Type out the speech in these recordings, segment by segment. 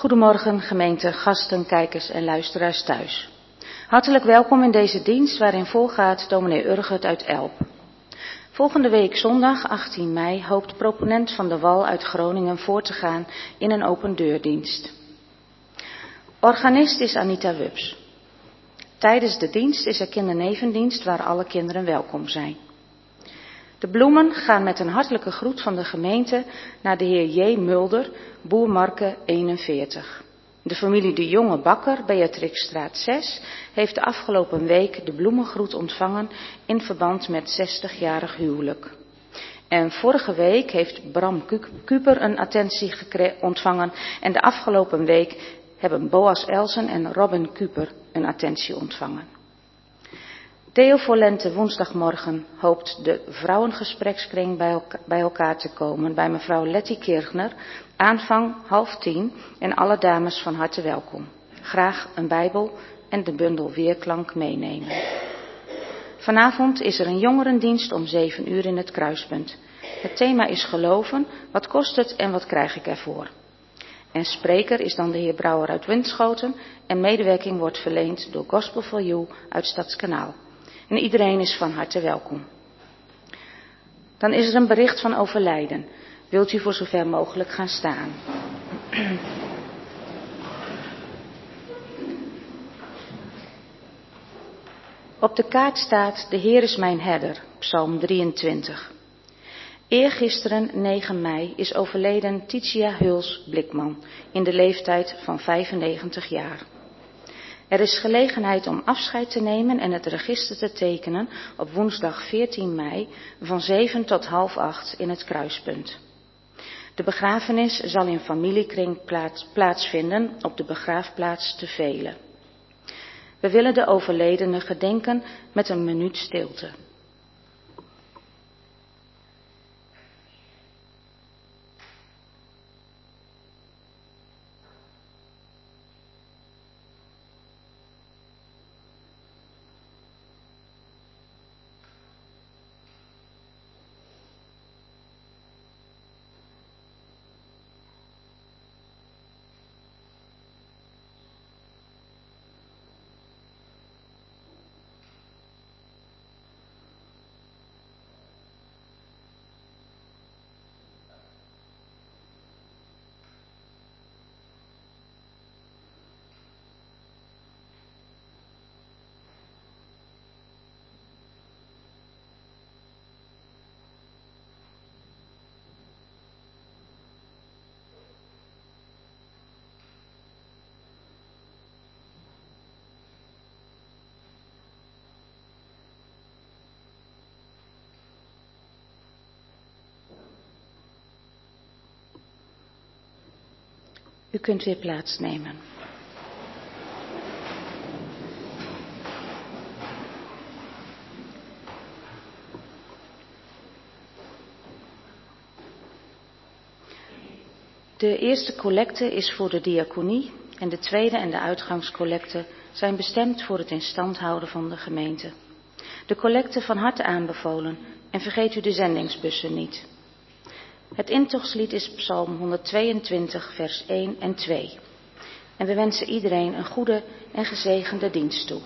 Goedemorgen gemeente, gasten, kijkers en luisteraars thuis. Hartelijk welkom in deze dienst waarin volgaat dominee Urgert uit Elp. Volgende week zondag 18 mei hoopt proponent van de Wal uit Groningen voor te gaan in een open deurdienst. Organist is Anita Wubs. Tijdens de dienst is er kindernevendienst waar alle kinderen welkom zijn. De bloemen gaan met een hartelijke groet van de gemeente naar de heer J. Mulder, Boermarke 41. De familie De Jonge Bakker, Beatrixstraat 6, heeft de afgelopen week de bloemengroet ontvangen in verband met 60-jarig huwelijk. En vorige week heeft Bram Kuper een attentie ontvangen en de afgelopen week hebben Boas Elsen en Robin Kuper een attentie ontvangen. Theo voor Lente woensdagmorgen hoopt de vrouwengesprekskring bij elkaar te komen bij mevrouw Letty Kirchner, aanvang 9:30 en alle dames van harte welkom. Graag een Bijbel en de bundel Weerklank meenemen. Vanavond is er een jongerendienst om 7 uur in het Kruispunt. Het thema is geloven, wat kost het en wat krijg ik ervoor? En spreker is dan de heer Brouwer uit Winschoten en medewerking wordt verleend door Gospel for You uit Stadskanaal. En iedereen is van harte welkom. Dan is er een bericht van overlijden. Wilt u voor zover mogelijk gaan staan? Op de kaart staat: de Heer is mijn herder, Psalm 23. Eergisteren, 9 mei, is overleden Titia Huls Blikman in de leeftijd van 95 jaar. Er is gelegenheid om afscheid te nemen en het register te tekenen op woensdag 14 mei van 7 tot 7:30 in het Kruispunt. De begrafenis zal in familiekring plaatsvinden op de begraafplaats te Velen. We willen de overledene gedenken met een minuut stilte. U kunt weer plaatsnemen. De eerste collecte is voor de diaconie en de tweede en de uitgangscollecte zijn bestemd voor het in stand houden van de gemeente. De collecte van harte aanbevolen en vergeet u de zendingsbussen niet. Het intochtslied is Psalm 122 vers 1 en 2. En we wensen iedereen een goede en gezegende dienst toe.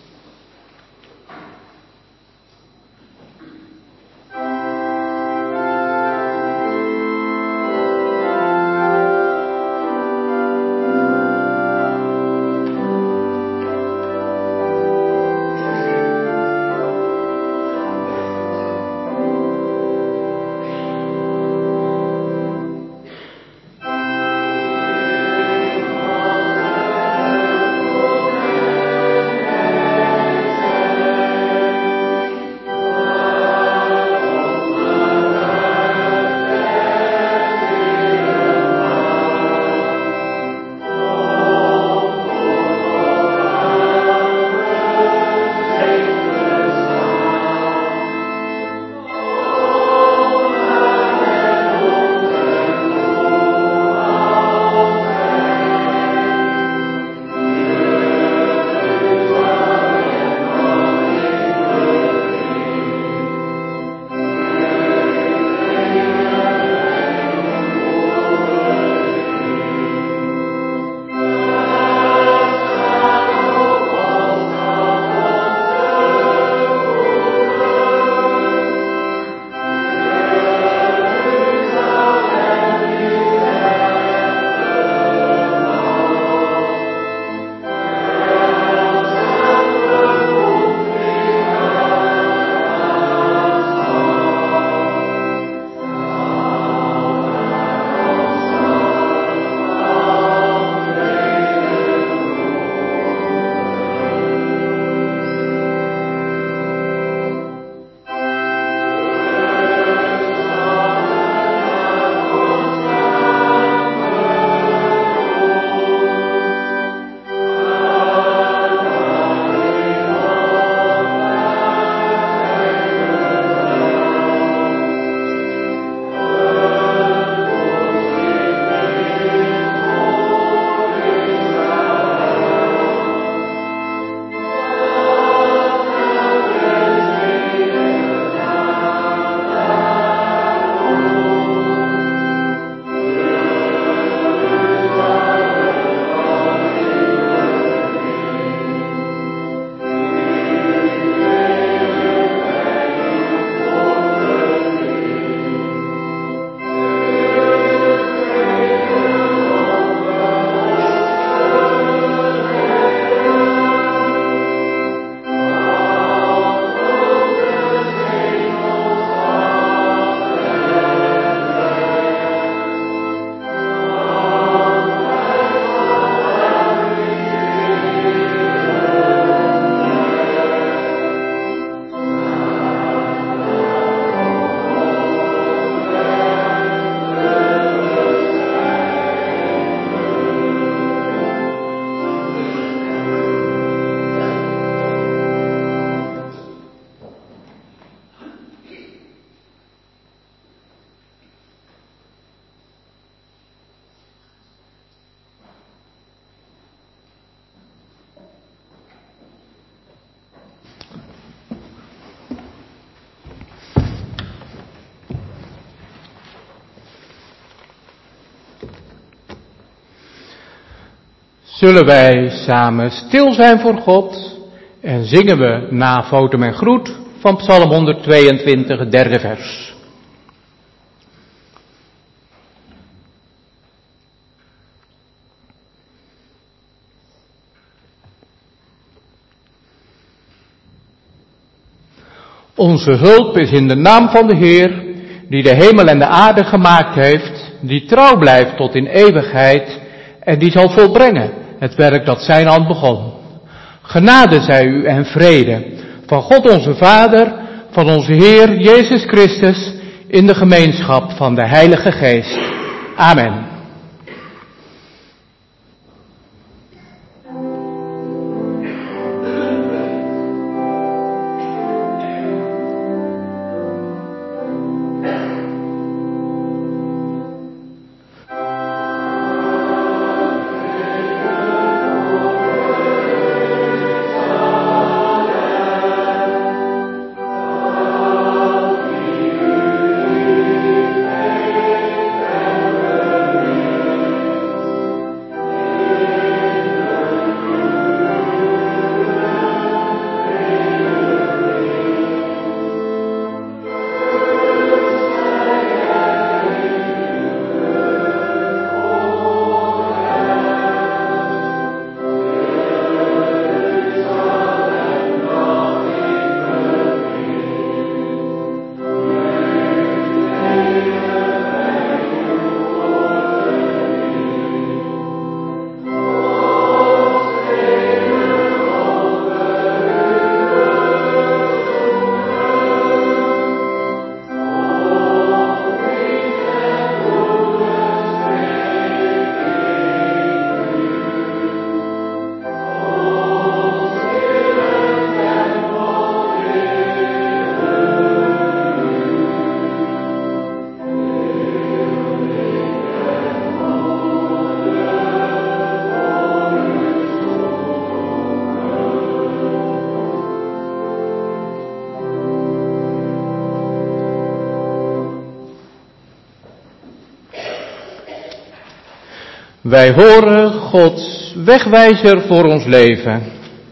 Zullen wij samen stil zijn voor God en zingen we na Fotum en Groet van Psalm 122, het derde vers. Onze hulp is in de naam van de Heer, die de hemel en de aarde gemaakt heeft, die trouw blijft tot in eeuwigheid en die zal volbrengen het werk dat zijn hand begon. Genade zij u en vrede van God onze Vader, van onze Heer Jezus Christus, in de gemeenschap van de Heilige Geest. Amen. Wij horen Gods wegwijzer voor ons leven.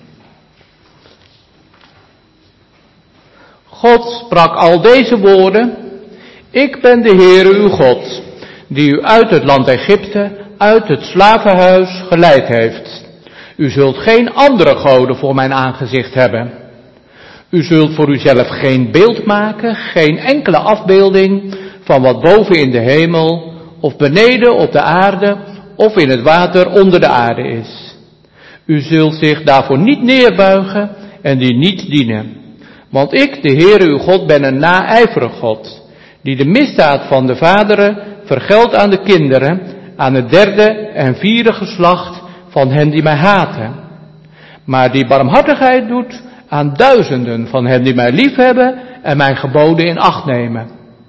God sprak al deze woorden: Ik ben de Heere uw God, die u uit het land Egypte, uit het slavenhuis geleid heeft. U zult geen andere goden voor mijn aangezicht hebben. U zult voor uzelf geen beeld maken, geen enkele afbeelding van wat boven in de hemel, of beneden op de aarde, of in het water onder de aarde is. U zult zich daarvoor niet neerbuigen en die niet dienen. Want ik, de Heere uw God, ben een naijverig God, die de misdaad van de vaderen vergeldt aan de kinderen, aan het derde en vierde geslacht van hen die mij haten. Maar die barmhartigheid doet aan duizenden van hen die mij liefhebben en mijn geboden in acht nemen.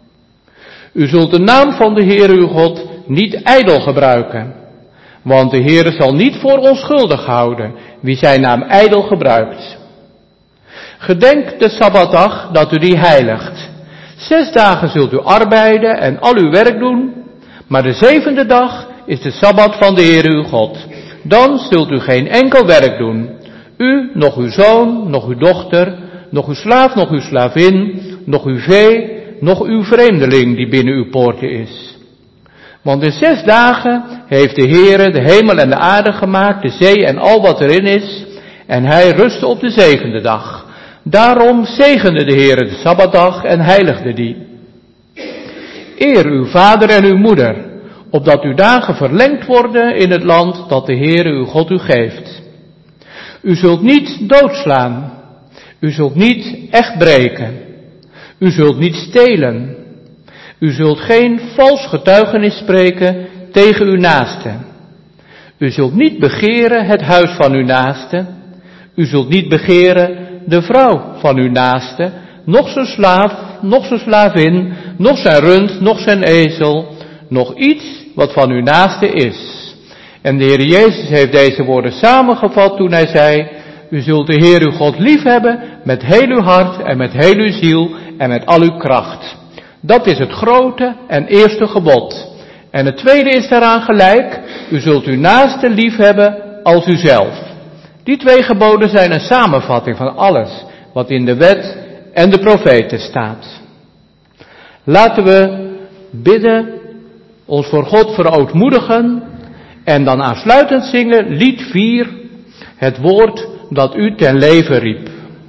U zult de naam van de Heere uw God niet ijdel gebruiken, want de Heere zal niet voor onschuldig houden wie zijn naam ijdel gebruikt. Gedenk de Sabbatdag dat u die heiligt. 6 dagen zult u arbeiden en al uw werk doen, maar de 7e dag is de Sabbat van de Heere uw God. Dan zult u geen enkel werk doen. U, nog uw zoon, nog uw dochter, nog uw slaaf, nog uw slavin, nog uw vee, nog uw vreemdeling die binnen uw poorten is. Want in 6 dagen heeft de Heere de hemel en de aarde gemaakt, de zee en al wat erin is, en hij rustte op de 7e dag. Daarom zegende de Heere de Sabbatdag en heiligde die. Eer uw vader en uw moeder, opdat uw dagen verlengd worden in het land dat de Heere uw God u geeft. U zult niet doodslaan. U zult niet echt breken. U zult niet stelen. U zult geen vals getuigenis spreken tegen uw naaste. U zult niet begeren het huis van uw naaste. U zult niet begeren de vrouw van uw naaste, noch zijn slaaf, noch zijn slavin, noch zijn rund, noch zijn ezel, nog iets wat van uw naaste is. En de Heer Jezus heeft deze woorden samengevat toen hij zei: U zult de Heer uw God lief hebben met heel uw hart en met heel uw ziel en met al uw kracht. Dat is het grote en eerste gebod. En het tweede is daaraan gelijk: U zult uw naaste lief hebben als uzelf. Die 2 geboden zijn een samenvatting van alles wat in de wet en de profeten staat. Laten we bidden, ons voor God verootmoedigen en dan aansluitend zingen lied 4, het woord dat u ten leven riep.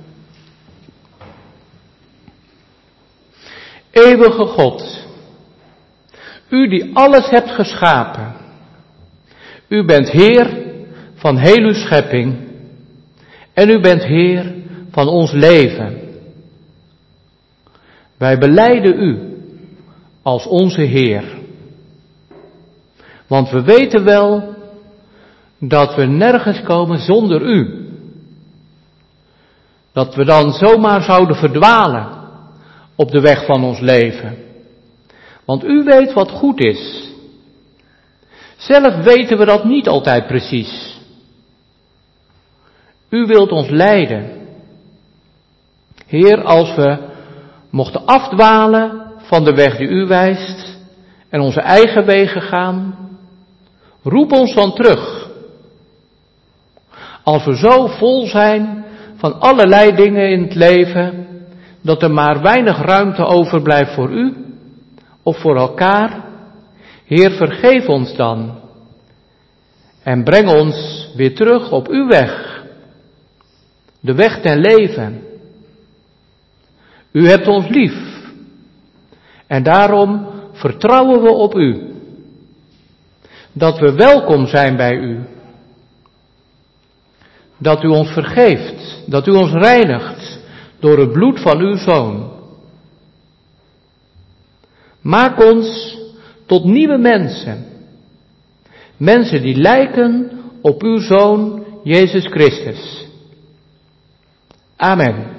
Eeuwige God, u die alles hebt geschapen, u bent Heer van heel uw schepping en u bent Heer van ons leven. Wij belijden u als onze Heer, want we weten wel dat we nergens komen zonder u. Dat we dan zomaar zouden verdwalen op de weg van ons leven. Want u weet wat goed is. Zelf weten we dat niet altijd precies. U wilt ons leiden. Heer, als we mochten afdwalen van de weg die u wijst en onze eigen wegen gaan, roep ons dan terug. Als we zo vol zijn van allerlei dingen in het leven, dat er maar weinig ruimte overblijft voor u of voor elkaar, Heer, vergeef ons dan en breng ons weer terug op uw weg, de weg ten leven. U hebt ons lief en daarom vertrouwen we op u, dat we welkom zijn bij u, dat u ons vergeeft, dat u ons reinigt door het bloed van uw Zoon. Maak ons tot nieuwe mensen, mensen die lijken op uw Zoon Jezus Christus. Amen.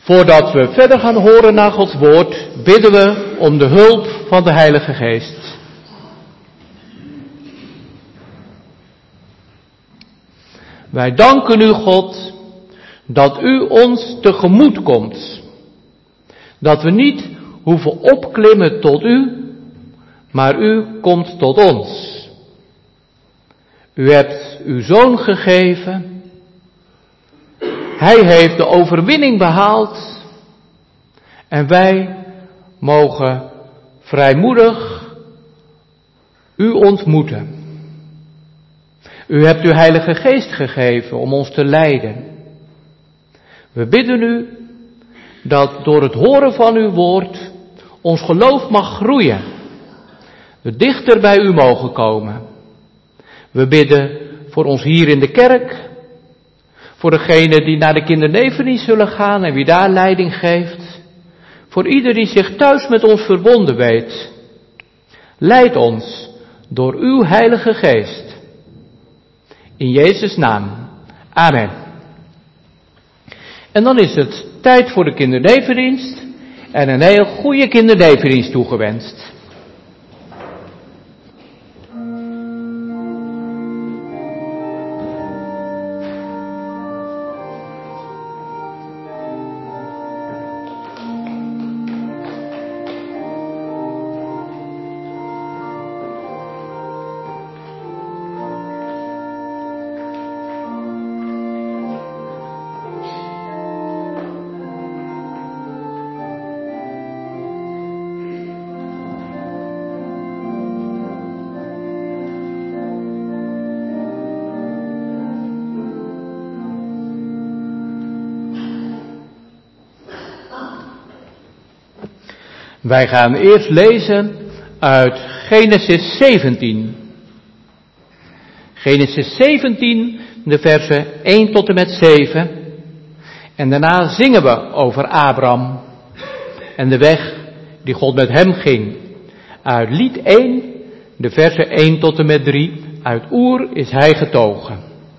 Voordat we verder gaan horen naar Gods woord, bidden we om de hulp van de Heilige Geest. Wij danken u, God, dat u ons tegemoet komt. Dat we niet hoeven opklimmen tot u, maar u komt tot ons. U hebt uw Zoon gegeven. Hij heeft de overwinning behaald. En wij mogen vrijmoedig u ontmoeten. U hebt uw Heilige Geest gegeven om ons te leiden. We bidden u dat door het horen van uw woord ons geloof mag groeien. We dichter bij u mogen komen. We bidden voor ons hier in de kerk, voor degenen die naar de kindernevendienst zullen gaan en wie daar leiding geeft. Voor ieder die zich thuis met ons verbonden weet. Leid ons door uw Heilige Geest. In Jezus' naam. Amen. En dan is het tijd voor de kindernevendienst en een heel goede kindernevendienst toegewenst. Wij gaan eerst lezen uit Genesis 17. Genesis 17, de versen 1 tot en met 7. En daarna zingen we over Abraham en de weg die God met hem ging. Uit lied 1, de versen 1 tot en met 3. Uit Oer is hij getogen.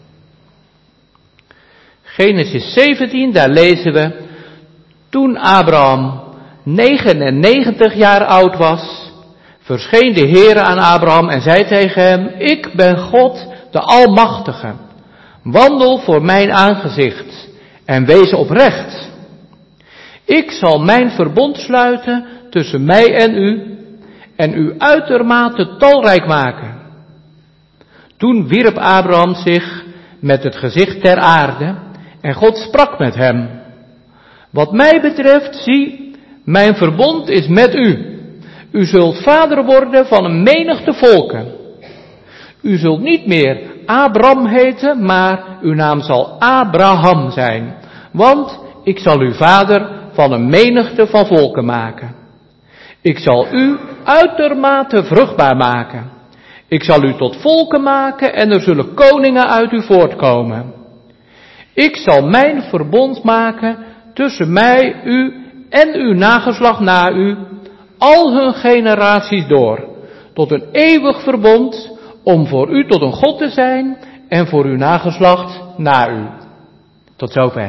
Genesis 17, daar lezen we. Toen Abraham 99 jaar oud was, verscheen de Heere aan Abraham en zei tegen hem: Ik ben God, de Almachtige. Wandel voor mijn aangezicht en wees oprecht. Ik zal mijn verbond sluiten tussen mij en u uitermate talrijk maken. Toen wierp Abraham zich met het gezicht ter aarde en God sprak met hem: Wat mij betreft, zie, mijn verbond is met u. U zult vader worden van een menigte volken. U zult niet meer Abram heten, maar uw naam zal Abraham zijn. Want ik zal u vader van een menigte van volken maken. Ik zal u uitermate vruchtbaar maken. Ik zal u tot volken maken en er zullen koningen uit u voortkomen. Ik zal mijn verbond maken tussen mij, u en uw nageslacht na u, al hun generaties door, tot een eeuwig verbond, om voor u tot een God te zijn en voor uw nageslacht na u. Tot zover.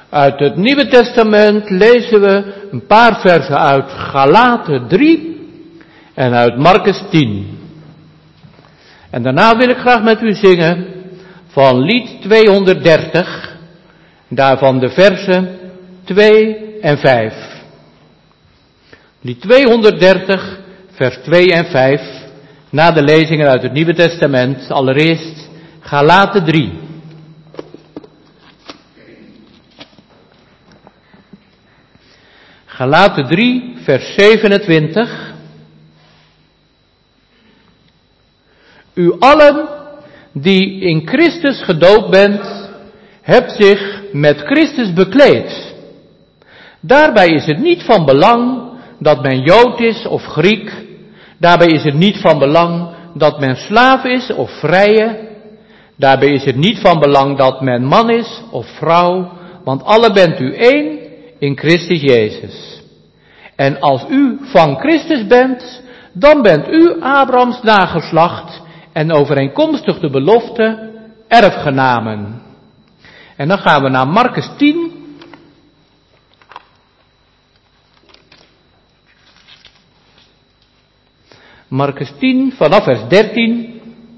Uit het Nieuwe Testament lezen we een paar versen uit Galaten 3 en uit Marcus 10. En daarna wil ik graag met u zingen van lied 230, daarvan de versen 2 en 5. Lied 230, vers 2 en 5, na de lezingen uit het Nieuwe Testament, allereerst Galaten 3. Galaten 3, vers 27. U allen die in Christus gedoopt bent, hebt zich met Christus bekleed. Daarbij is het niet van belang dat men Jood is of Griek. Daarbij is het niet van belang dat men slaaf is of vrije. Daarbij is het niet van belang dat men man is of vrouw, want alle bent u één in Christus Jezus. En als u van Christus bent, dan bent u Abrahams nageslacht en overeenkomstig de belofte erfgenamen. En dan gaan we naar Marcus 10. Marcus 10 vanaf vers 13.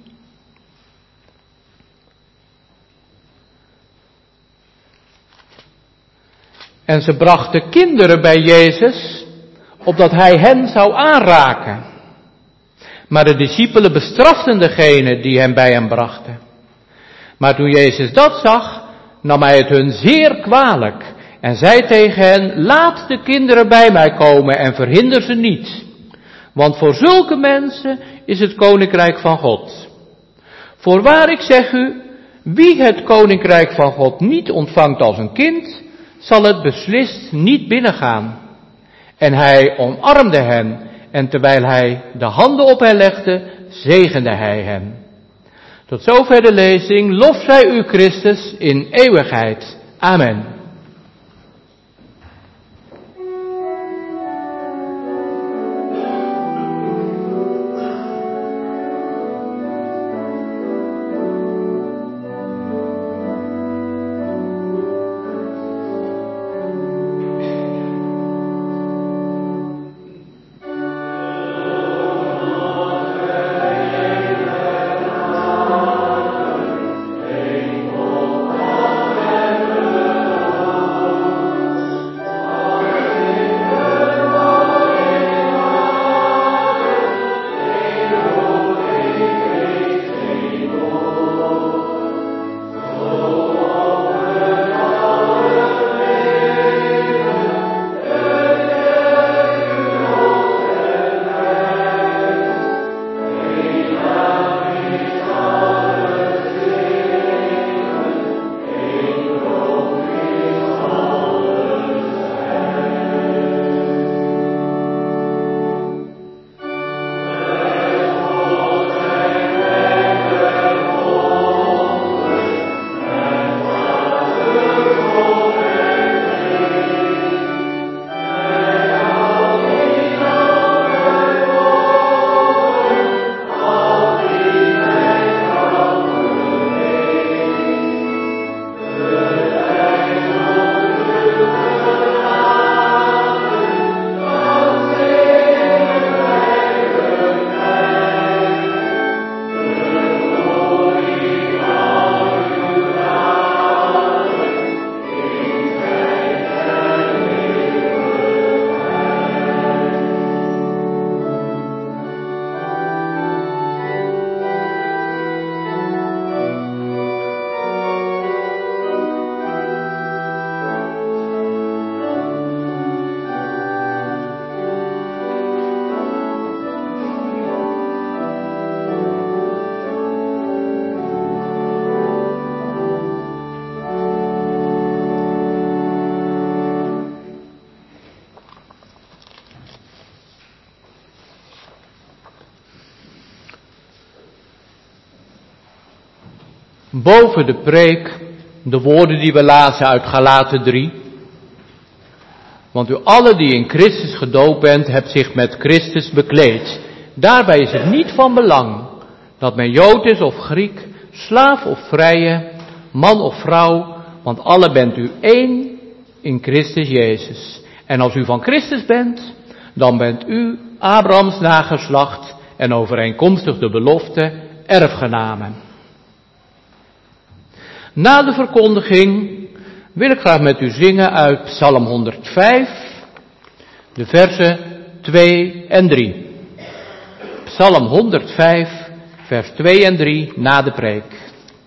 En ze brachten kinderen bij Jezus, opdat hij hen zou aanraken. Maar de discipelen bestraften degene die hem bij hem brachten. Maar toen Jezus dat zag, nam hij het hun zeer kwalijk en zei tegen hen: laat de kinderen bij mij komen en verhinder ze niet. Want voor zulke mensen is het koninkrijk van God. Voorwaar ik zeg u, wie het koninkrijk van God niet ontvangt als een kind, zal het beslist niet binnengaan. En hij omarmde hen, en terwijl hij de handen op hen legde, zegende hij hen. Tot zover de lezing. Lof zij u Christus in eeuwigheid. Amen. Boven de preek de woorden die we lazen uit Galaten 3. Want u allen die in Christus gedoopt bent, hebt zich met Christus bekleed. Daarbij is het niet van belang dat men Jood is of Griek, slaaf of vrije, man of vrouw, want alle bent u één in Christus Jezus. En als u van Christus bent, dan bent u Abrahams nageslacht en overeenkomstig de belofte erfgenamen. Na de verkondiging wil ik graag met u zingen uit Psalm 105, de versen 2 en 3. Psalm 105, vers 2 en 3 na de preek.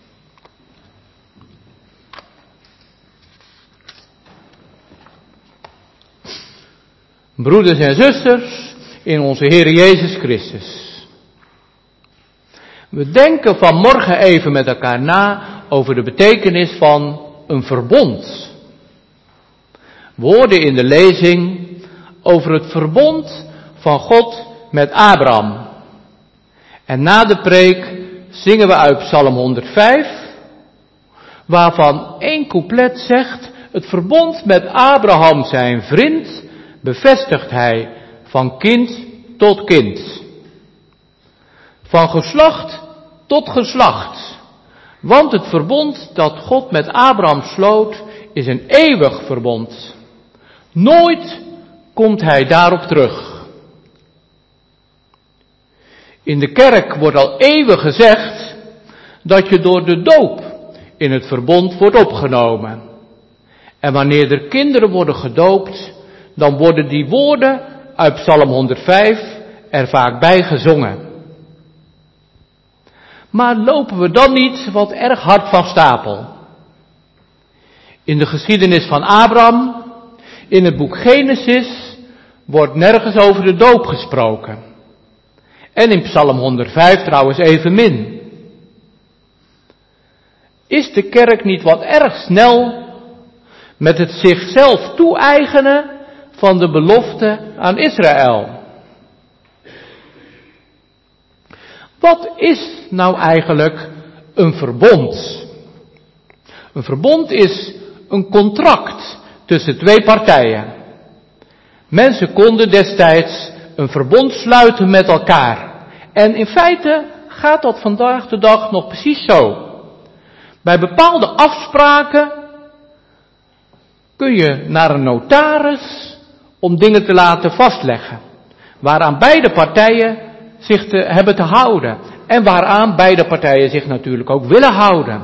Broeders en zusters in onze Heer Jezus Christus. We denken vanmorgen even met elkaar na over de betekenis van een verbond. We hoorden in de lezing over het verbond van God met Abraham. En na de preek zingen we uit Psalm 105, waarvan 1 couplet zegt: het verbond met Abraham zijn vriend bevestigt hij van kind tot kind. Van geslacht tot geslacht. Want het verbond dat God met Abraham sloot is een eeuwig verbond. Nooit komt hij daarop terug. In de kerk wordt al eeuwen gezegd dat je door de doop in het verbond wordt opgenomen. En wanneer er kinderen worden gedoopt, dan worden die woorden uit Psalm 105 er vaak bij gezongen. Maar lopen we dan niet wat erg hard van stapel? In de geschiedenis van Abraham, in het boek Genesis, wordt nergens over de doop gesproken. En in Psalm 105 trouwens evenmin. Is de kerk niet wat erg snel met het zichzelf toe-eigenen van de belofte aan Israël? Wat is nou eigenlijk een verbond? Een verbond is een contract tussen twee partijen. Mensen konden destijds een verbond sluiten met elkaar. En in feite gaat dat vandaag de dag nog precies zo. Bij bepaalde afspraken kun je naar een notaris om dingen te laten vastleggen. Waaraan beide partijen zich hebben te houden. En waaraan beide partijen zich natuurlijk ook willen houden.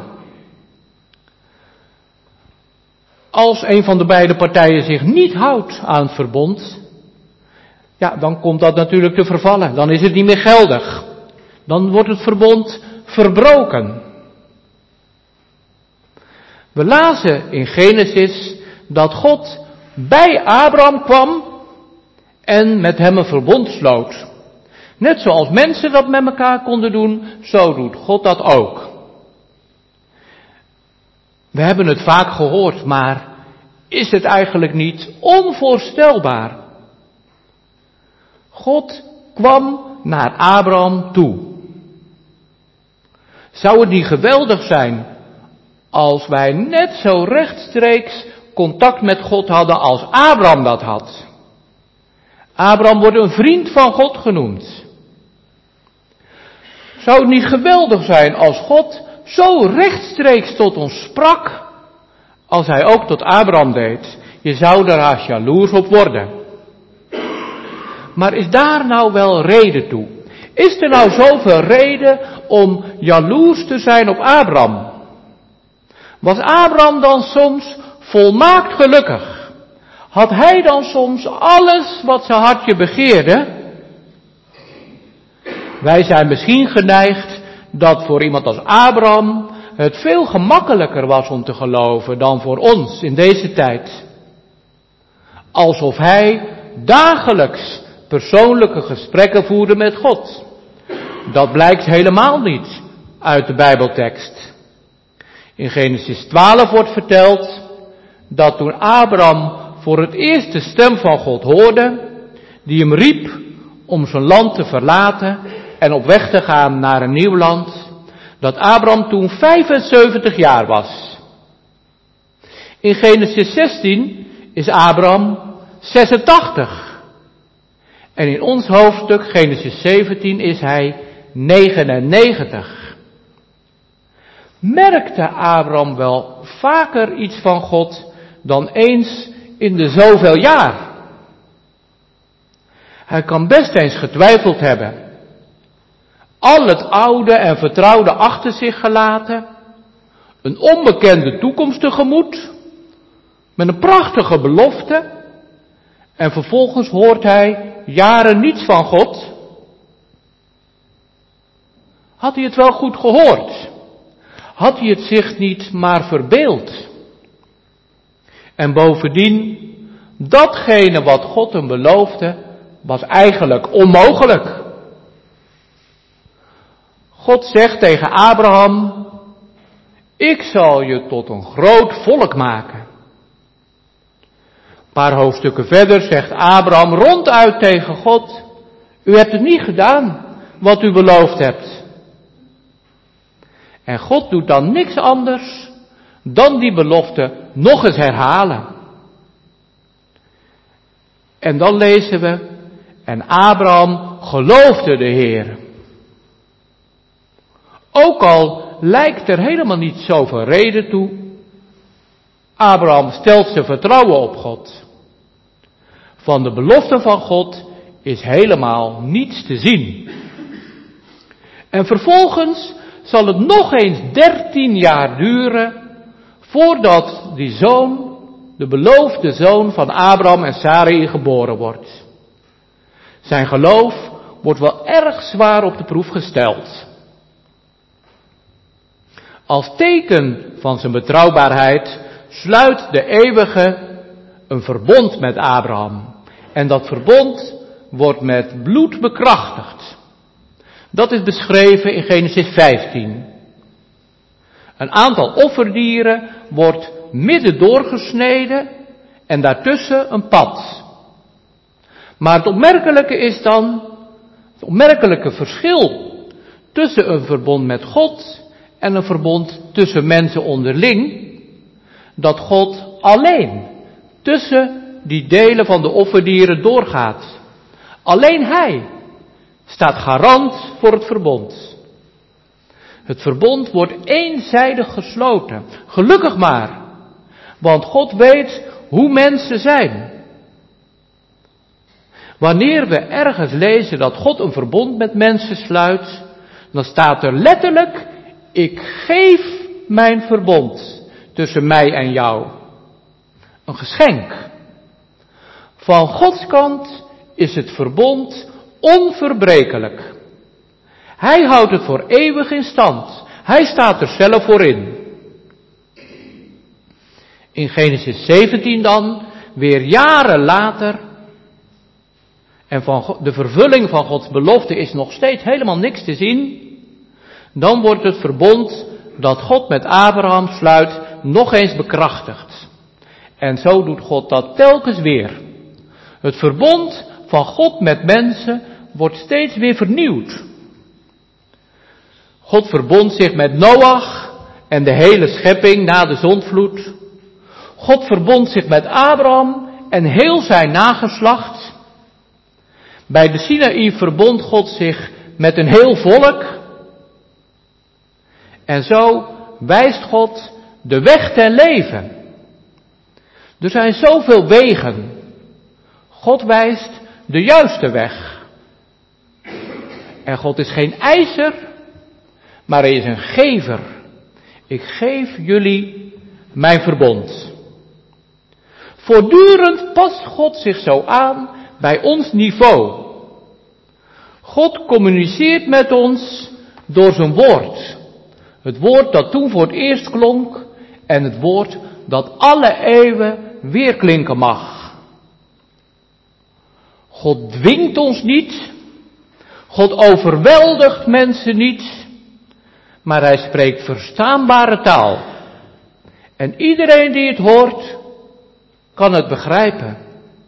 Als een van de beide partijen zich niet houdt aan het verbond, ja, dan komt dat natuurlijk te vervallen. Dan is het niet meer geldig. Dan wordt het verbond verbroken. We lazen in Genesis dat God bij Abraham kwam en met hem een verbond sloot. Net zoals mensen dat met elkaar konden doen, zo doet God dat ook. We hebben het vaak gehoord, maar is het eigenlijk niet onvoorstelbaar? God kwam naar Abraham toe. Zou het niet geweldig zijn als wij net zo rechtstreeks contact met God hadden als Abraham dat had? Abraham wordt een vriend van God genoemd. Zou het niet geweldig zijn als God zo rechtstreeks tot ons sprak, als hij ook tot Abraham deed? Je zou er haast jaloers op worden. Maar is daar nou wel reden toe? Is er nou zoveel reden om jaloers te zijn op Abraham? Was Abraham dan soms volmaakt gelukkig? Had hij dan soms alles wat zijn hartje begeerde? Wij zijn misschien geneigd dat voor iemand als Abraham het veel gemakkelijker was om te geloven dan voor ons in deze tijd. Alsof hij dagelijks persoonlijke gesprekken voerde met God. Dat blijkt helemaal niet uit de Bijbeltekst. In Genesis 12 wordt verteld dat toen Abraham voor het eerst de stem van God hoorde, die hem riep om zijn land te verlaten en op weg te gaan naar een nieuw land, dat Abraham toen 75 jaar was. In Genesis 16 is Abraham 86. En in ons hoofdstuk, Genesis 17, is hij 99. Merkte Abraham wel vaker iets van God dan eens in de zoveel jaar. Hij kan best eens getwijfeld hebben. Al het oude en vertrouwde achter zich gelaten. Een onbekende toekomst tegemoet. Met een prachtige belofte. En vervolgens hoort hij jaren niets van God. Had hij het wel goed gehoord? Had hij het zich niet maar verbeeld? En bovendien, datgene wat God hem beloofde, was eigenlijk onmogelijk. God zegt tegen Abraham, ik zal je tot een groot volk maken. Een paar hoofdstukken verder zegt Abraham ronduit tegen God, u hebt het niet gedaan wat u beloofd hebt. En God doet dan niks anders dan die belofte nog eens herhalen. En dan lezen we, en Abraham geloofde de Heer. Ook al lijkt er helemaal niet zoveel reden toe, Abraham stelt zijn vertrouwen op God. Van de belofte van God is helemaal niets te zien. En vervolgens zal het nog eens 13 jaar duren voordat die zoon, de beloofde zoon van Abraham en Sarai, geboren wordt. Zijn geloof wordt wel erg zwaar op de proef gesteld. Als teken van zijn betrouwbaarheid sluit de Eeuwige een verbond met Abraham. En dat verbond wordt met bloed bekrachtigd. Dat is beschreven in Genesis 15. Een aantal offerdieren wordt midden doorgesneden en daartussen een pad. Maar het opmerkelijke verschil tussen een verbond met God en een verbond tussen mensen onderling, dat God alleen tussen die delen van de offerdieren doorgaat. Alleen Hij staat garant voor het verbond. Het verbond wordt eenzijdig gesloten. Gelukkig maar, want God weet hoe mensen zijn. Wanneer we ergens lezen dat God een verbond met mensen sluit, dan staat er letterlijk, ik geef mijn verbond tussen mij en jou. Een geschenk. Van Gods kant is het verbond onverbrekelijk. Hij houdt het voor eeuwig in stand. Hij staat er zelf voor in. In Genesis 17 dan, weer jaren later, en van de vervulling van Gods belofte is nog steeds helemaal niks te zien, dan wordt het verbond dat God met Abraham sluit nog eens bekrachtigd. En zo doet God dat telkens weer. Het verbond van God met mensen wordt steeds weer vernieuwd. God verbond zich met Noach en de hele schepping na de zondvloed. God verbond zich met Abraham en heel zijn nageslacht. Bij de Sinaï verbond God zich met een heel volk. En zo wijst God de weg ten leven. Er zijn zoveel wegen. God wijst de juiste weg. En God is geen eiser, maar hij is een gever. Ik geef jullie mijn verbond. Voortdurend past God zich zo aan bij ons niveau. God communiceert met ons door zijn woord. Het woord dat toen voor het eerst klonk en het woord dat alle eeuwen weer klinken mag. God dwingt ons niet. God overweldigt mensen niet. Maar hij spreekt verstaanbare taal. En iedereen die het hoort, kan het begrijpen.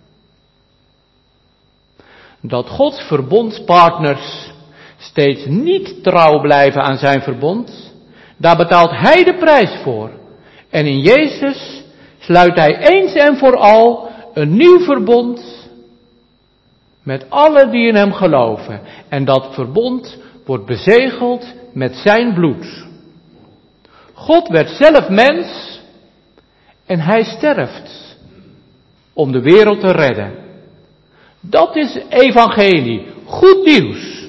Dat Gods verbondspartners steeds niet trouw blijven aan zijn verbond, daar betaalt hij de prijs voor. En in Jezus sluit hij eens en voor al een nieuw verbond met allen die in hem geloven. En dat verbond wordt bezegeld met zijn bloed. God werd zelf mens En hij sterft om de wereld te redden. Dat is evangelie. Goed nieuws.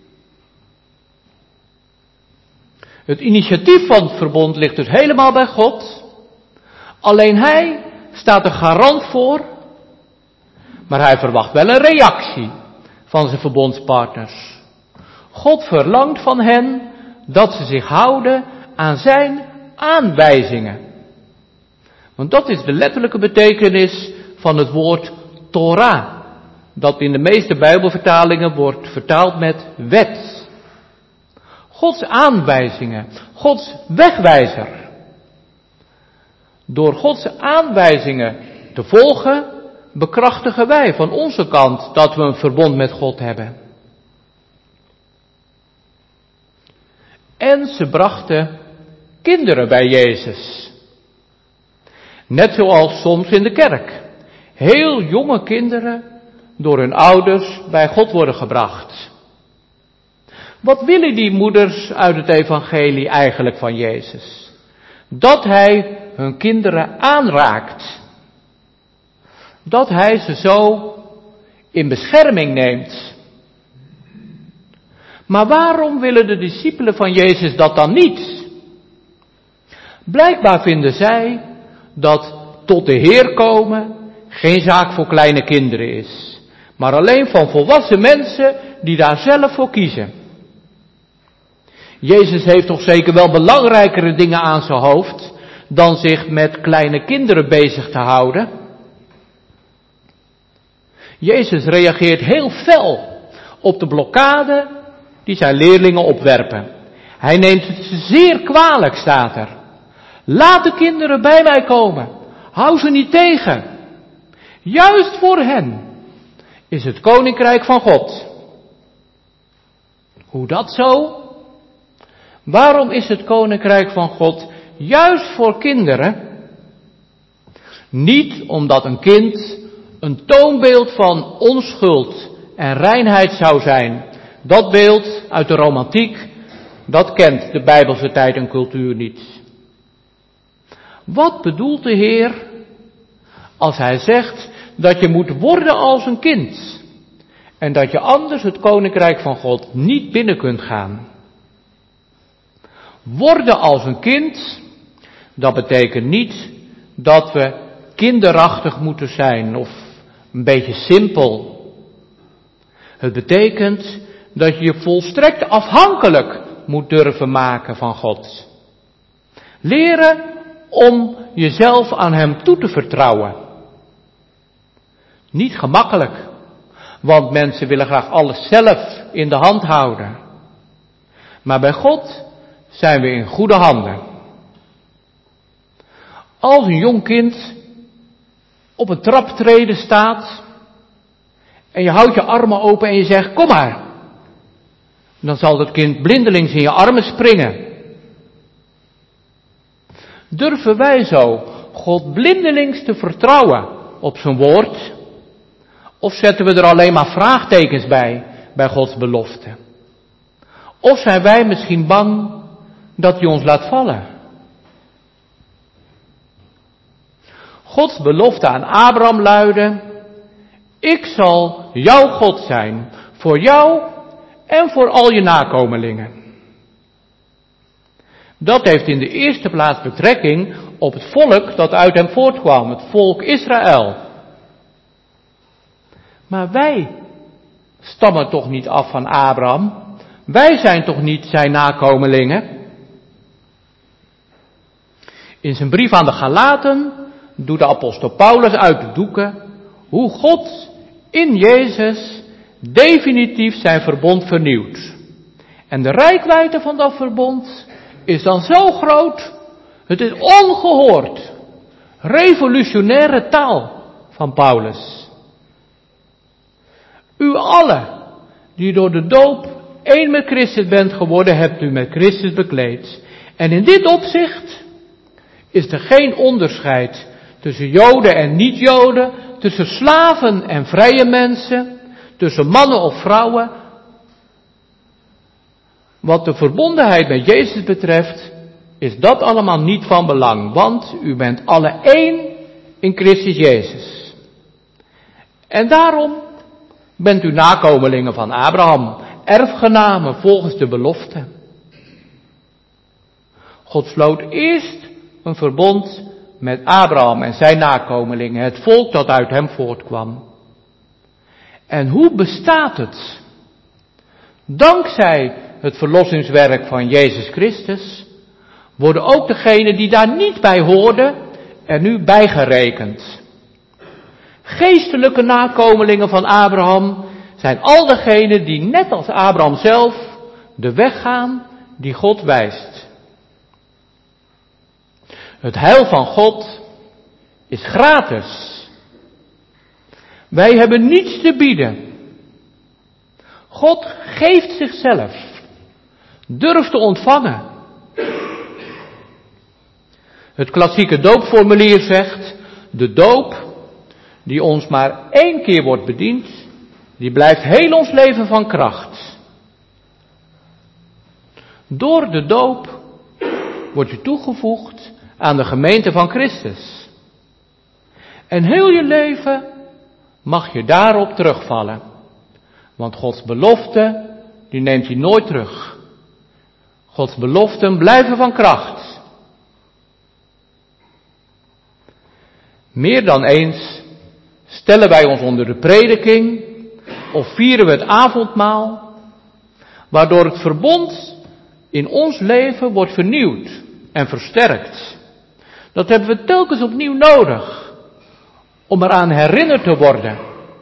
Het initiatief van het verbond ligt dus helemaal bij God. Alleen hij staat er garant voor. Maar hij verwacht wel een reactie van zijn verbondspartners. God verlangt van hen dat ze zich houden aan zijn aanwijzingen. Want dat is de letterlijke betekenis van het woord Torah. Dat in de meeste Bijbelvertalingen wordt vertaald met wet. Gods aanwijzingen, Gods wegwijzer. Door Gods aanwijzingen te volgen, bekrachtigen wij van onze kant dat we een verbond met God hebben. En ze brachten kinderen bij Jezus. Net zoals soms in de kerk. Heel jonge kinderen door hun ouders bij God worden gebracht. Wat willen die moeders uit het evangelie eigenlijk van Jezus? Dat hij hun kinderen aanraakt. Dat hij ze zo in bescherming neemt. Maar waarom willen de discipelen van Jezus dat dan niet? Blijkbaar vinden zij dat tot de Heer komen geen zaak voor kleine kinderen is. Maar alleen van volwassen mensen die daar zelf voor kiezen. Jezus heeft toch zeker wel belangrijkere dingen aan zijn hoofd dan zich met kleine kinderen bezig te houden. Jezus reageert heel fel op de blokkade die zijn leerlingen opwerpen. Hij neemt het zeer kwalijk, staat er. Laat de kinderen bij mij komen. Hou ze niet tegen. Juist voor hen is het koninkrijk van God. Hoe dat zo? Waarom is het koninkrijk van God juist voor kinderen? Niet omdat een kind een toonbeeld van onschuld en reinheid zou zijn. Dat beeld uit de romantiek, dat kent de Bijbelse tijd en cultuur niet. Wat bedoelt de Heer als hij zegt dat je moet worden als een kind en dat je anders het koninkrijk van God niet binnen kunt gaan? Worden als een kind, dat betekent niet dat we kinderachtig moeten zijn of een beetje simpel. Het betekent dat je je volstrekt afhankelijk moet durven maken van God. Leren om jezelf aan hem toe te vertrouwen. Niet gemakkelijk, want mensen willen graag alles zelf in de hand houden. Maar bij God zijn we in goede handen. Als een jong kind op een traptrede staat en je houdt je armen open en je zegt, kom maar. Dan zal dat kind blindelings in je armen springen. Durven wij zo God blindelings te vertrouwen op zijn woord? Of zetten we er alleen maar vraagtekens bij Gods belofte? Of zijn wij misschien bang dat hij ons laat vallen? Gods belofte aan Abraham luidde, ik zal jouw God zijn, voor jou en voor al je nakomelingen. Dat heeft in de eerste plaats betrekking op het volk dat uit hem voortkwam, het volk Israël. Maar wij stammen toch niet af van Abraham? Wij zijn toch niet zijn nakomelingen? In zijn brief aan de Galaten doet de apostel Paulus uit de doeken hoe God in Jezus definitief zijn verbond vernieuwt. En de reikwijdte van dat verbond is dan zo groot, het is ongehoord. Revolutionaire taal van Paulus. U allen die door de doop één met Christus bent geworden, hebt u met Christus bekleed. En in dit opzicht is er geen onderscheid tussen Joden en niet-Joden, tussen slaven en vrije mensen, tussen mannen of vrouwen. Wat de verbondenheid met Jezus betreft, is dat allemaal niet van belang, want u bent alle één in Christus Jezus. En daarom bent u nakomelingen van Abraham, erfgenamen volgens de belofte. God sloot eerst een verbond met Abraham en zijn nakomelingen, het volk dat uit hem voortkwam. En hoe bestaat het? Dankzij het verlossingswerk van Jezus Christus worden ook degenen die daar niet bij hoorden er nu bijgerekend. Geestelijke nakomelingen van Abraham zijn al degenen die net als Abraham zelf de weg gaan die God wijst. Het heil van God is gratis. Wij hebben niets te bieden. God geeft zichzelf. Durf te ontvangen. Het klassieke doopformulier zegt, de doop die ons maar 1 keer wordt bediend, die blijft heel ons leven van kracht. Door de doop word je toegevoegd aan de gemeente van Christus. En heel je leven mag je daarop terugvallen. Want Gods belofte, die neemt hij nooit terug. Gods beloften blijven van kracht. Meer dan eens stellen wij ons onder de prediking of vieren we het avondmaal, waardoor het verbond in ons leven wordt vernieuwd en versterkt. Dat hebben we telkens opnieuw nodig, om eraan herinnerd te worden.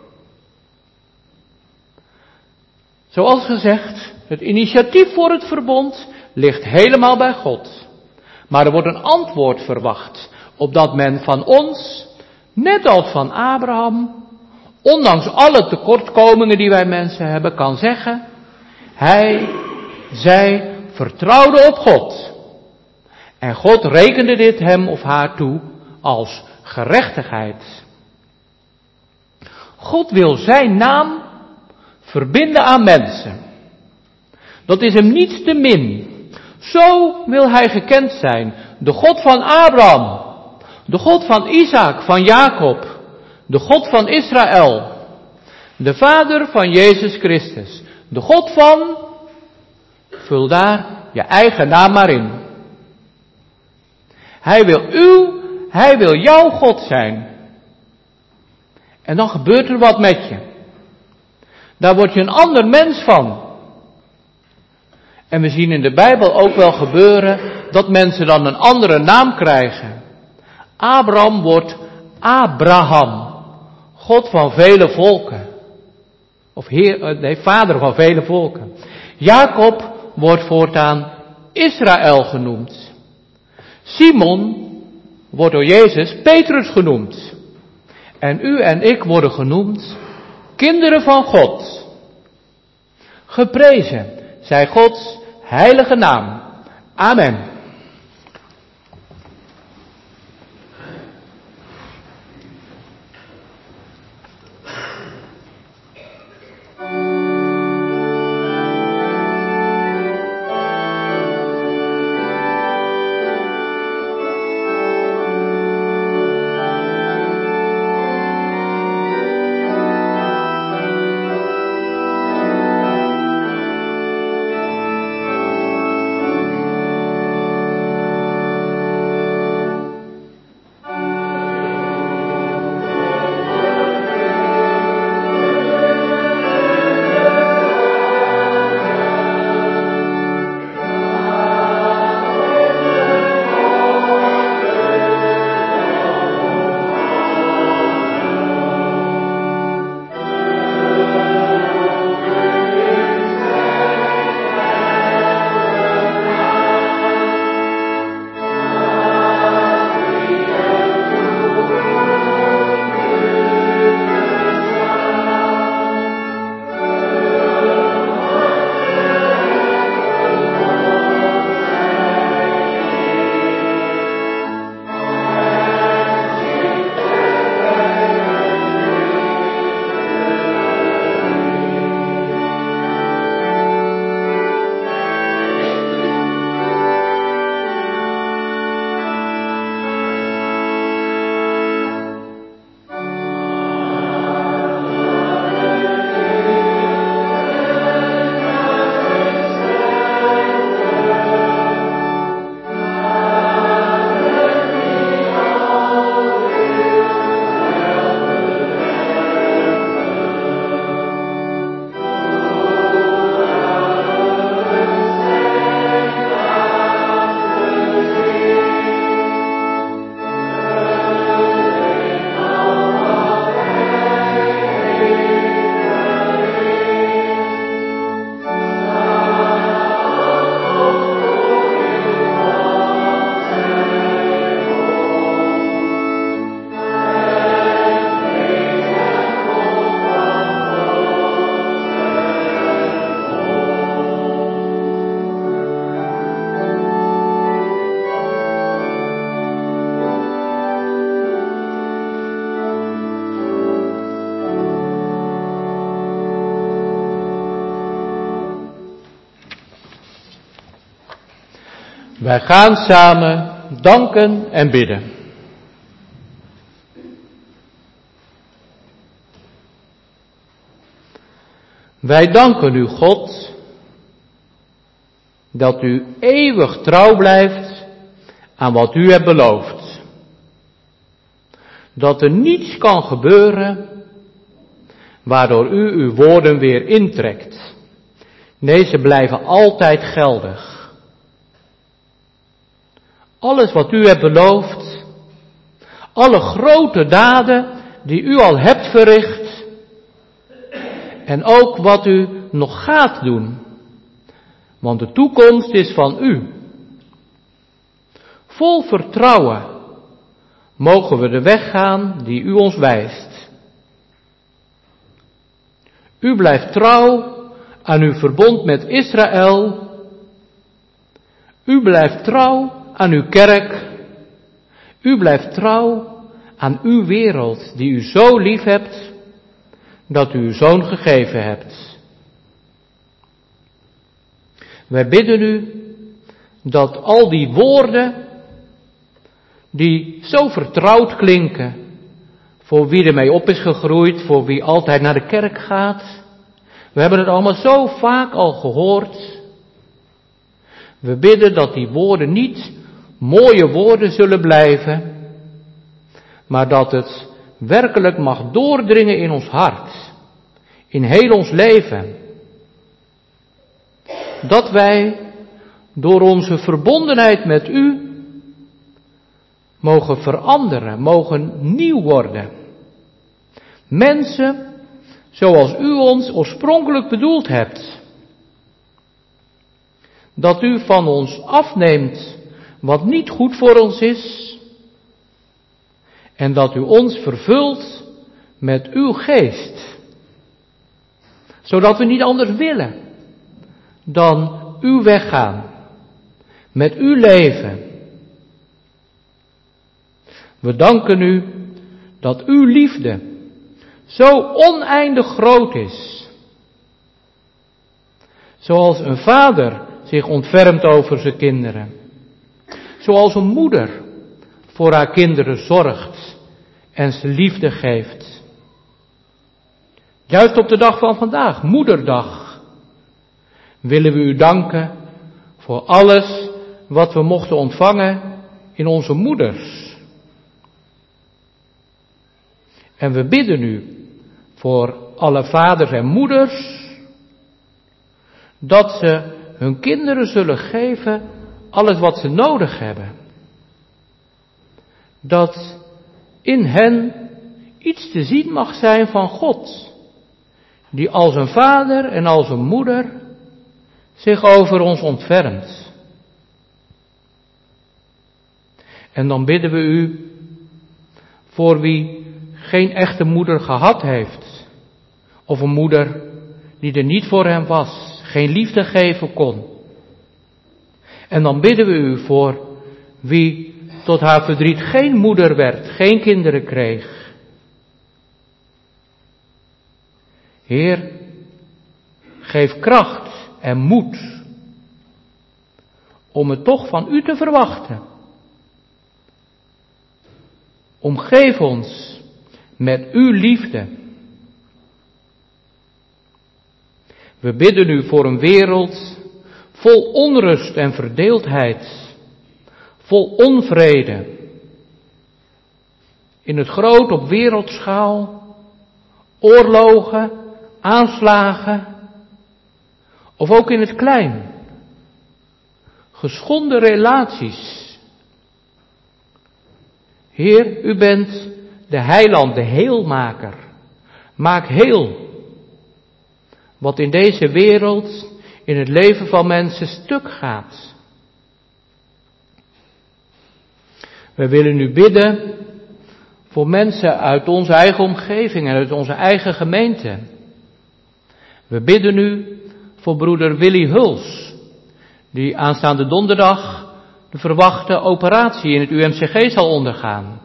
Zoals gezegd, het initiatief voor het verbond ligt helemaal bij God. Maar er wordt een antwoord verwacht, opdat men van ons, net als van Abraham, ondanks alle tekortkomingen die wij mensen hebben, kan zeggen, zij vertrouwde op God. En God rekende dit hem of haar toe als gerechtigheid. God wil zijn naam verbinden aan mensen. Dat is hem niets te min. Zo wil hij gekend zijn. De God van Abraham. De God van Isaac, van Jacob. De God van Israël. De Vader van Jezus Christus. De God van, vul daar je eigen naam maar in. Hij wil jouw God zijn. En dan gebeurt er wat met je. Daar word je een ander mens van. En we zien in de Bijbel ook wel gebeuren dat mensen dan een andere naam krijgen. Abraham wordt Abraham, God van vele volken. Vader van vele volken. Jacob wordt voortaan Israël genoemd. Simon wordt door Jezus Petrus genoemd. En u en ik worden genoemd kinderen van God. Geprezen zij Gods heilige naam. Amen. Wij gaan samen danken en bidden. Wij danken u, God, dat u eeuwig trouw blijft aan wat u hebt beloofd. Dat er niets kan gebeuren waardoor u uw woorden weer intrekt. Nee, ze blijven altijd geldig. Alles wat u hebt beloofd, alle grote daden die u al hebt verricht, en ook wat u nog gaat doen, want de toekomst is van u. Vol vertrouwen mogen we de weg gaan die u ons wijst. U blijft trouw aan uw verbond met Israël. U blijft trouw aan uw kerk. U blijft trouw aan uw wereld die u zo lief hebt, dat u uw zoon gegeven hebt. Wij bidden u dat al die woorden die zo vertrouwd klinken, voor wie ermee op is gegroeid, voor wie altijd naar de kerk gaat. We hebben het allemaal zo vaak al gehoord. We bidden dat die woorden niet mooie woorden zullen blijven, maar dat het werkelijk mag doordringen in ons hart, in heel ons leven. Dat wij door onze verbondenheid met u mogen veranderen, mogen nieuw worden. Mensen zoals u ons oorspronkelijk bedoeld hebt. Dat u van ons afneemt wat niet goed voor ons is. En dat u ons vervult met uw geest. Zodat we niet anders willen dan uw weg gaan. Met uw leven. We danken u dat uw liefde zo oneindig groot is. Zoals een vader zich ontfermt over zijn kinderen. Zoals een moeder voor haar kinderen zorgt en ze liefde geeft. Juist op de dag van vandaag, Moederdag, willen we u danken voor alles wat we mochten ontvangen in onze moeders. En we bidden u voor alle vaders en moeders, dat ze hun kinderen zullen geven alles wat ze nodig hebben. Dat in hen iets te zien mag zijn van God, die als een vader en als een moeder zich over ons ontfermt. En dan bidden we u voor wie geen echte moeder gehad heeft, of een moeder die er niet voor hem was, geen liefde geven kon. En dan bidden we u voor wie tot haar verdriet geen moeder werd, geen kinderen kreeg. Heer, geef kracht en moed om het toch van u te verwachten. Omgeef ons met uw liefde. We bidden u voor een wereld vol onrust en verdeeldheid, vol onvrede. In het groot op wereldschaal, oorlogen, aanslagen, of ook in het klein, geschonden relaties. Heer, u bent de heiland, de heelmaker. Maak heel wat in deze wereld, in het leven van mensen stuk gaat. We willen u bidden voor mensen uit onze eigen omgeving en uit onze eigen gemeente. We bidden u voor broeder Willy Huls, die aanstaande donderdag de verwachte operatie in het UMCG zal ondergaan.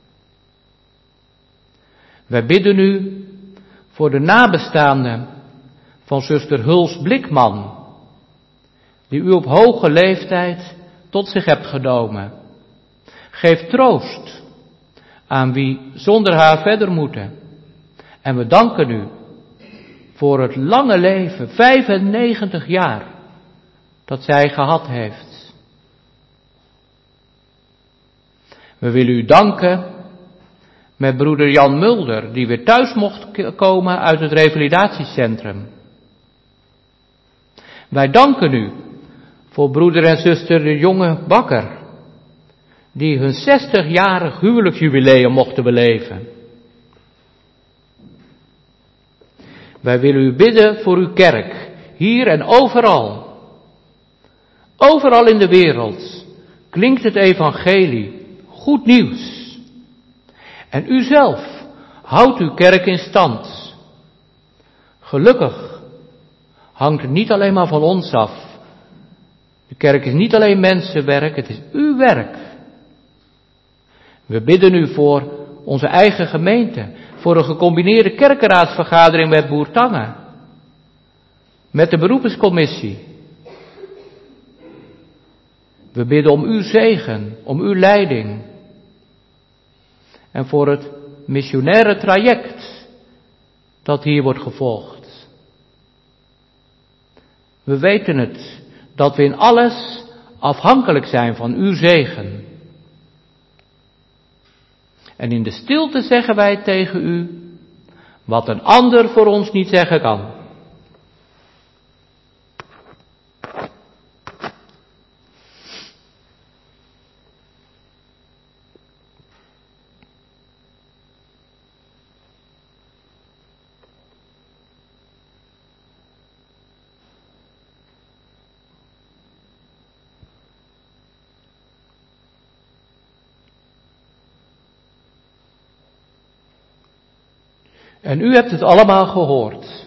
Wij bidden u voor de nabestaanden van zuster Huls Blikman, die u op hoge leeftijd tot zich hebt genomen. Geef troost aan wie zonder haar verder moeten. En we danken u voor het lange leven, 95 jaar, dat zij gehad heeft. We willen u danken met broeder Jan Mulder, die weer thuis mocht komen uit het revalidatiecentrum. Wij danken u voor broeder en zuster de jonge Bakker, die hun 60-jarig huwelijksjubileum mochten beleven. Wij willen u bidden voor uw kerk, hier en overal. Overal in de wereld klinkt het evangelie, goed nieuws. En u zelf houdt uw kerk in stand. Gelukkig hangt het niet alleen maar van ons af. De kerk is niet alleen mensenwerk, het is uw werk. We bidden u voor onze eigen gemeente, voor een gecombineerde kerkenraadsvergadering met Bourtange, met de beroepscommissie. We bidden om uw zegen, om uw leiding. En voor het missionaire traject dat hier wordt gevolgd. We weten het, dat we in alles afhankelijk zijn van uw zegen. En in de stilte zeggen wij tegen u, wat een ander voor ons niet zeggen kan. En u hebt het allemaal gehoord.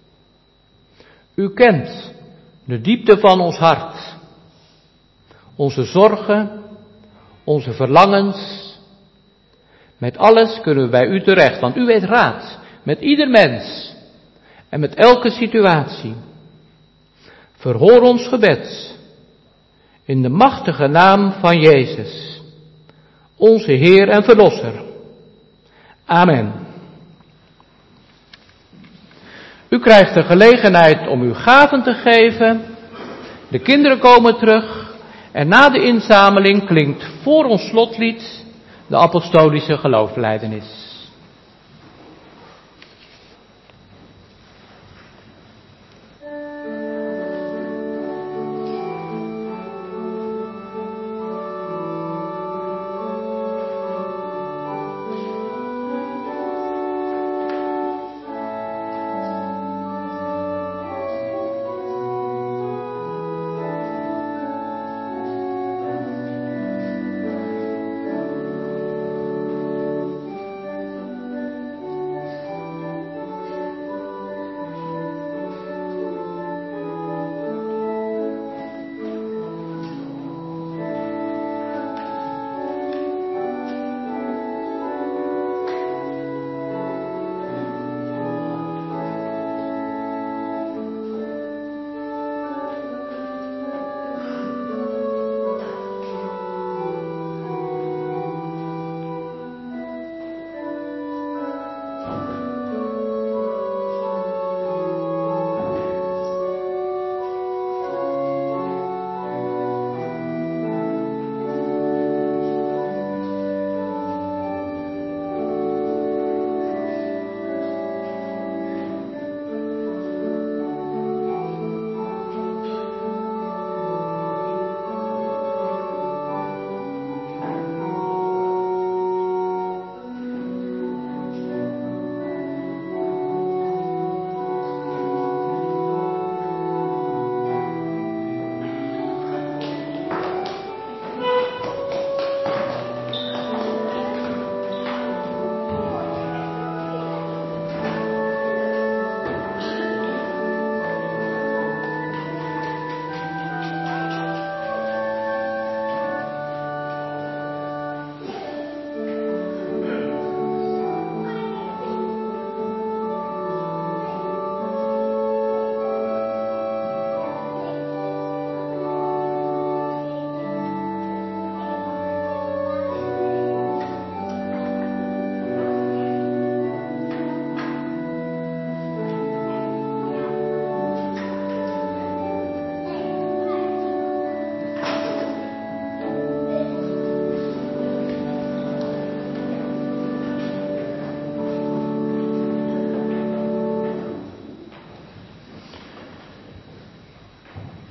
U kent de diepte van ons hart, onze zorgen, onze verlangens. Met alles kunnen we bij u terecht, want u weet raad met ieder mens en met elke situatie. Verhoor ons gebed in de machtige naam van Jezus, onze Heer en Verlosser. Amen. U krijgt de gelegenheid om uw gaven te geven. De kinderen komen terug. En na de inzameling klinkt voor ons slotlied de apostolische geloofsbelijdenis.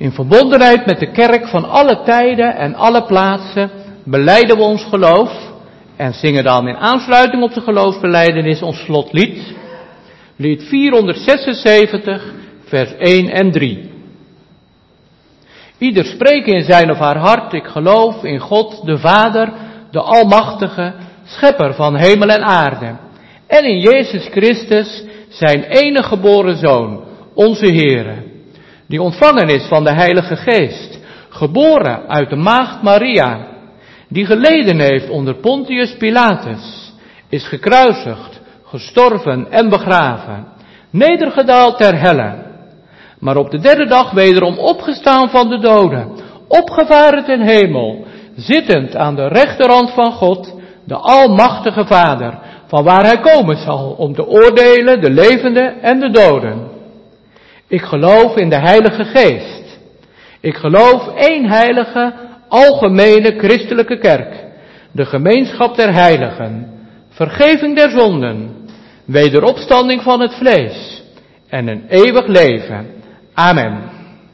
In verbondenheid met de kerk van alle tijden en alle plaatsen belijden we ons geloof en zingen dan in aansluiting op de geloofsbelijdenis ons slotlied, lied 476, vers 1 en 3. Ieder spreekt in zijn of haar hart, ik geloof in God, de Vader, de Almachtige, Schepper van hemel en aarde, en in Jezus Christus, zijn enige geboren Zoon, onze Heere, die ontvangen is van de Heilige Geest, geboren uit de maagd Maria, die geleden heeft onder Pontius Pilatus, is gekruisigd, gestorven en begraven, nedergedaald ter helle, maar op de derde dag wederom opgestaan van de doden, opgevaren ten hemel, zittend aan de rechterhand van God, de Almachtige Vader, van waar hij komen zal om te oordelen de levenden en de doden. Ik geloof in de Heilige Geest. Ik geloof één heilige, algemene christelijke kerk, de gemeenschap der heiligen, vergeving der zonden, wederopstanding van het vlees en een eeuwig leven. Amen.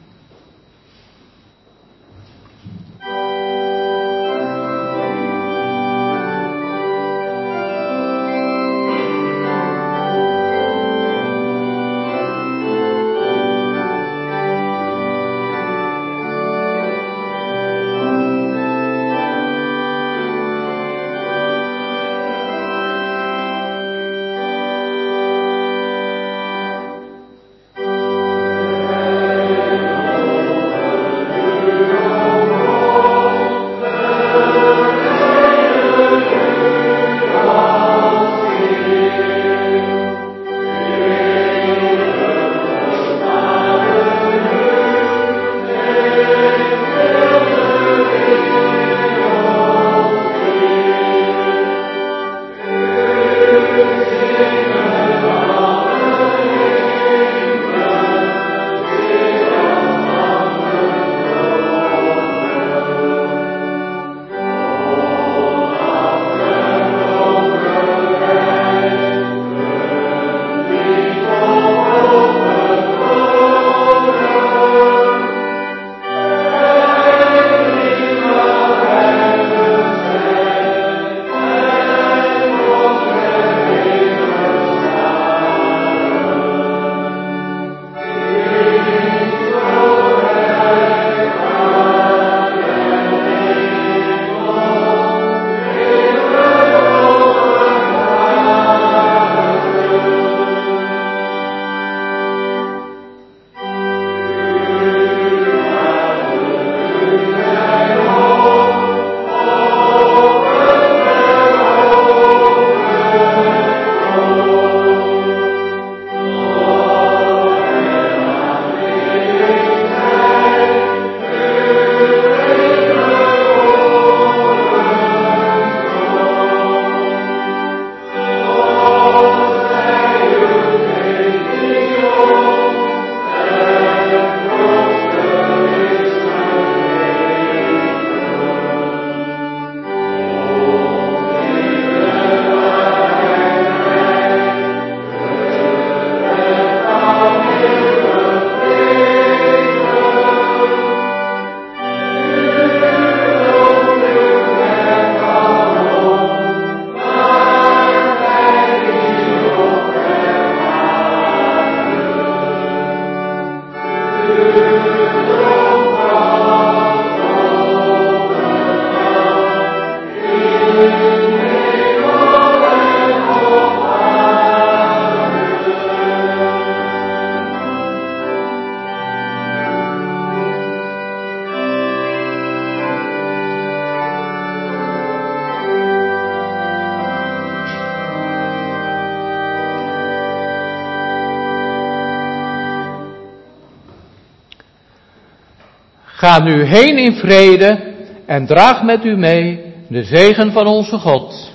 Ga nu heen in vrede en draag met u mee de zegen van onze God.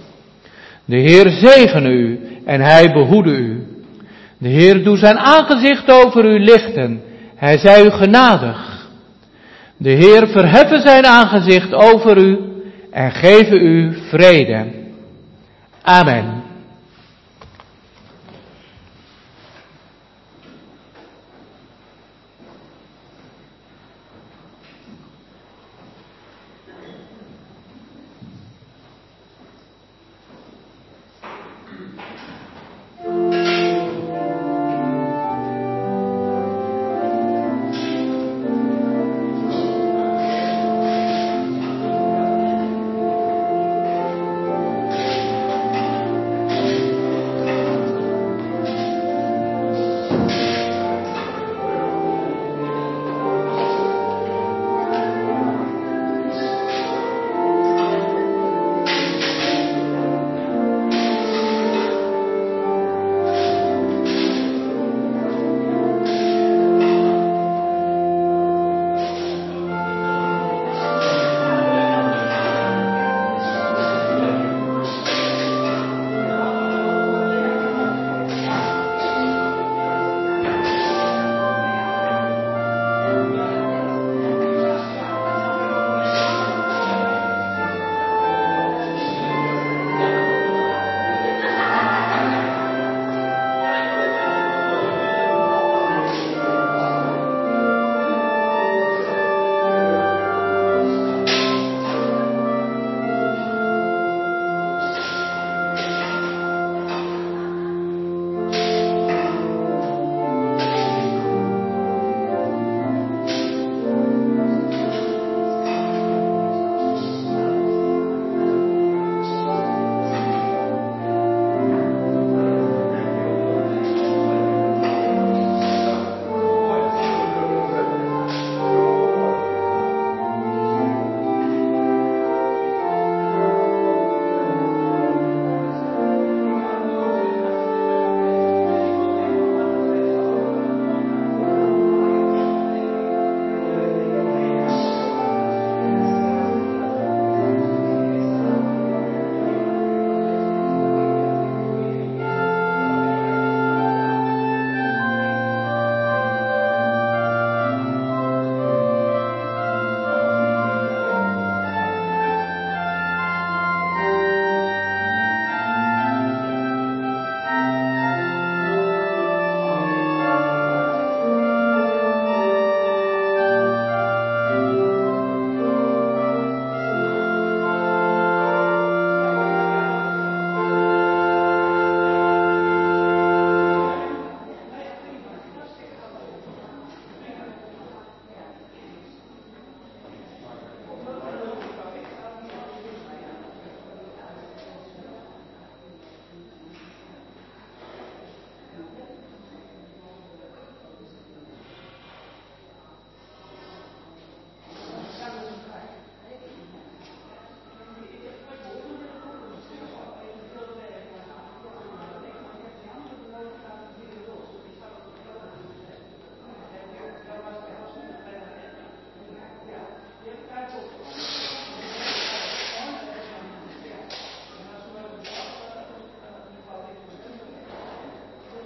De Heer zegene u en hij behoede u. De Heer doet zijn aangezicht over u lichten, hij zij u genadig. De Heer verheffen zijn aangezicht over u en geven u vrede. Amen.